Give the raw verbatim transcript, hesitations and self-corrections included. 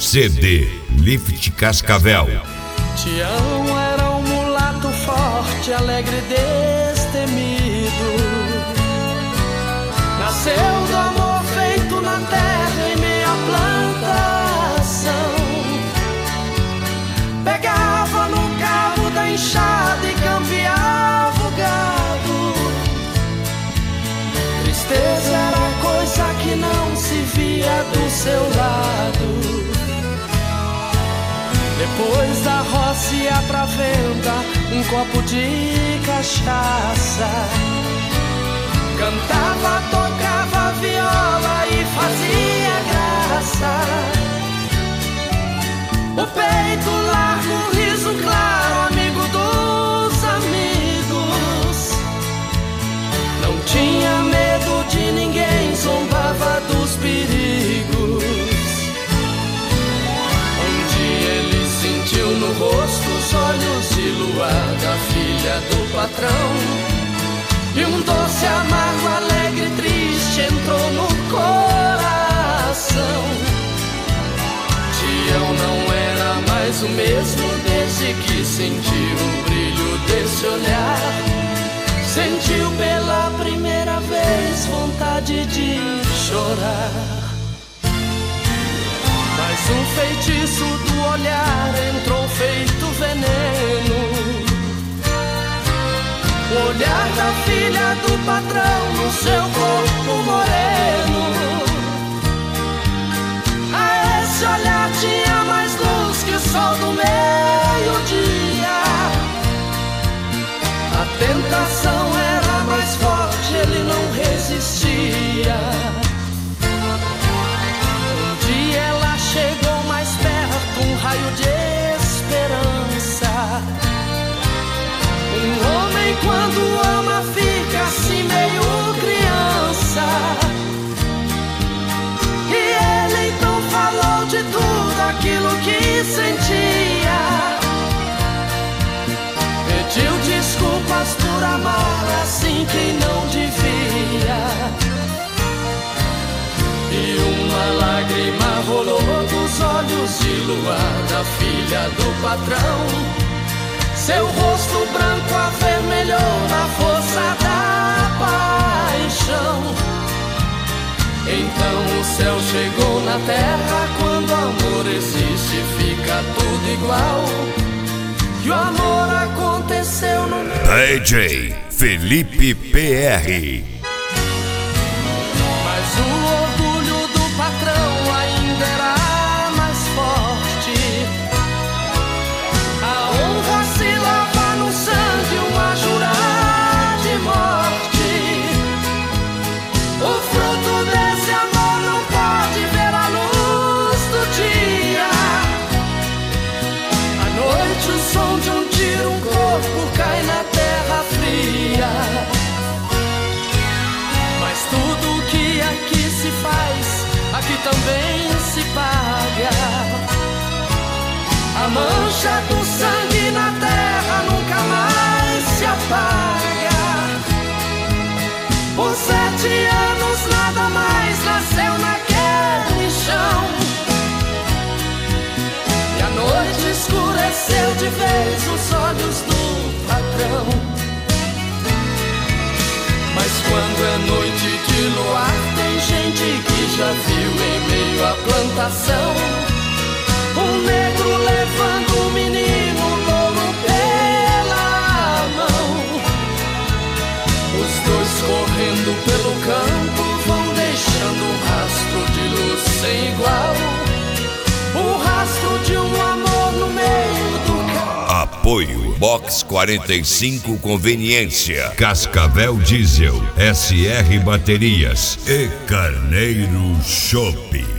C D Lift Cascavel. Tião era um mulato forte, alegre e destemido. Nasceu do amor feito na terra em meia plantação. Pegava no cabo da enxada e campeava o gado. Tristeza era coisa que não se via do seu lado. Depois da roça ia pra venda um copo de cachaça. Cantava, tocava viola e fazia graça. O peito largo, riso claro, amigo dos amigos. Não tinha medo de ninguém, zombava dos perigos. Um dia ele sentiu no rosto os olhos de luar da filha do patrão. E um doce, amargo, alegre e triste entrou no coração. Tião não era mais o mesmo desde que sentiu o brilho desse olhar. Sentiu pela primeira vez vontade de chorar. Mas um feitiço do olhar entrou feito veneno. O olhar da filha do patrão no seu corpo moreno. A esse olhar tinha mais luz que o sol do meio-dia. A tentação era mais forte, ele não resistia. Um dia ela chegou mais perto, um raio de esperança. Um homem quando ama fica assim meio criança. E ele então falou de tudo aquilo que sentia. Pediu desculpas por amar assim quem não devia. E uma lágrima rolou dos olhos de luar da filha do patrão. Seu rosto branco avermelhou na força da paixão. Então o céu chegou na terra. Quando o amor existe fica tudo igual. E o amor aconteceu no meu... D J Felipe P R. Mas o orgulho do patrão ainda era mais forte. A honra se lava no sangue, uma jurar de morte. O fruto desse amor não pode ver a luz do dia. À noite o som de um tiro, um corpo cai na terra fria. Mas tudo que aqui se faz, aqui também se paga. A mancha do sangue na terra nunca mais se apaga. Por sete anos nada mais nasceu naquele chão. E a noite escureceu de vez os olhos do patrão. Mas quando é noite de luar, tem gente que já viu em meio à plantação um negro levando o menino louro pela mão. Os dois correndo pelo campo vão deixando um rastro de luz sem igual. O rastro de um amor no meio do campo. Apoio Box quarenta e cinco Conveniência, Cascavel Diesel, S R Baterias e Carneiro Chopp.